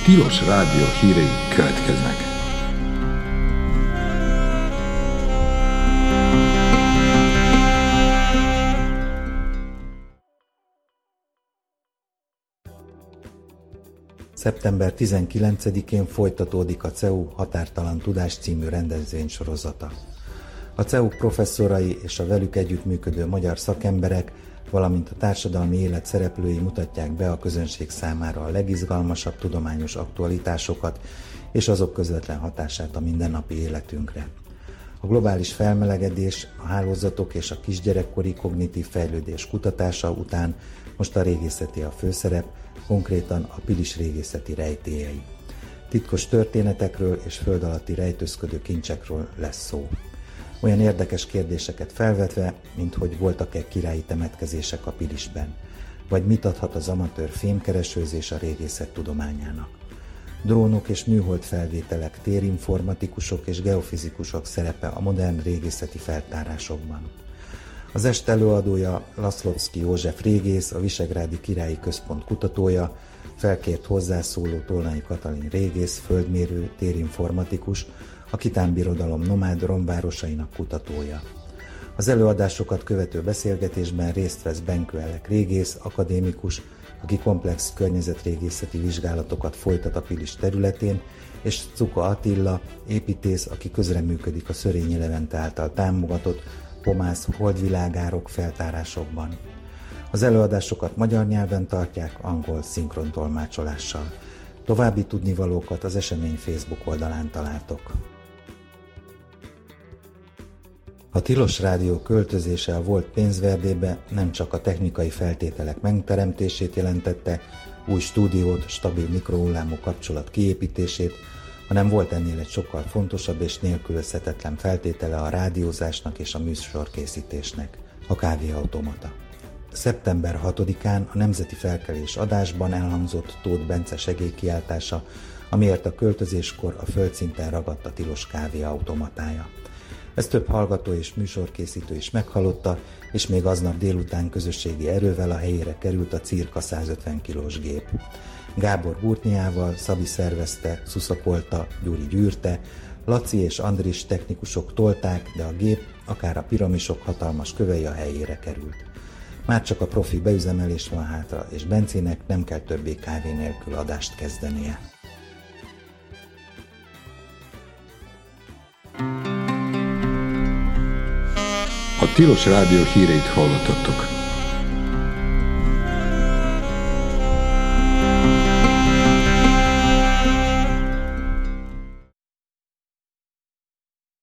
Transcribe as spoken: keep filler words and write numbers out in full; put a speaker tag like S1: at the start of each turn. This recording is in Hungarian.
S1: Tilos Rádió hírei következnek.
S2: szeptember tizenkilencedikén folytatódik a cé e u Határtalan Tudás című rendezvénysorozata. A cé e u professzorai és a velük együttműködő magyar szakemberek, valamint a társadalmi élet szereplői mutatják be a közönség számára a legizgalmasabb tudományos aktualitásokat és azok közvetlen hatását a mindennapi életünkre. A globális felmelegedés, a hálózatok és a kisgyerekkori kognitív fejlődés kutatása után most a régészeti a főszerep, konkrétan a Pilis régészeti rejtélyei. Titkos történetekről és föld alatti rejtőzködő kincsekről lesz szó. Olyan érdekes kérdéseket felvetve, mint hogy voltak-e királyi temetkezések a Pilisben, vagy mit adhat az amatőr fémkeresőzés a régészet tudományának. Drónok és műhold felvételek, térinformatikusok és geofizikusok szerepe a modern régészeti feltárásokban. Az est előadója Laszlovszky József régész, a Visegrádi Királyi Központ kutatója, felkért hozzászóló Tolnai Katalin régész, földmérő, térinformatikus, a Kitán Birodalom nomád romvárosainak kutatója. Az előadásokat követő beszélgetésben részt vesz Benkő Elek régész, akadémikus, aki komplex környezetrégészeti vizsgálatokat folytat a Pilis területén, és Czuka Attila, építész, aki közreműködik a Szörényi Levente által támogatott Pomász holdvilágárok feltárásokban. Az előadásokat magyar nyelven tartják, angol szinkrontolmácsolással. További tudnivalókat az esemény Facebook oldalán találtok. A Tilos Rádió költözése a volt Pénzverdébe nem csak a technikai feltételek megteremtését jelentette, új stúdiót, stabil mikrohullámú kapcsolat kiépítését, hanem volt ennél egy sokkal fontosabb és nélkülözhetetlen feltétele a rádiózásnak és a műsorkészítésnek, a kávéautomata. szeptember hatodikán a Nemzeti Felkelés adásban elhangzott Tóth Bence segélykiáltása, amiért a költözéskor a földszinten ragadt a tilos kávéautomatája. Ezt több hallgató és műsorkészítő is meghallotta, és még aznap délután közösségi erővel a helyére került a cirka százötven kilós gép. Gábor Burtniával, Szabi szervezte, szuszakolta, Gyuri gyűrte, Laci és Andris technikusok tolták, de a gép, akár a piramisok hatalmas kövei a helyére került. Már csak a profi beüzemelés van hátra, és Bencének nem kell többé kávé nélkül adást kezdenie.
S1: A Tilos Rádió híreit hallottatok.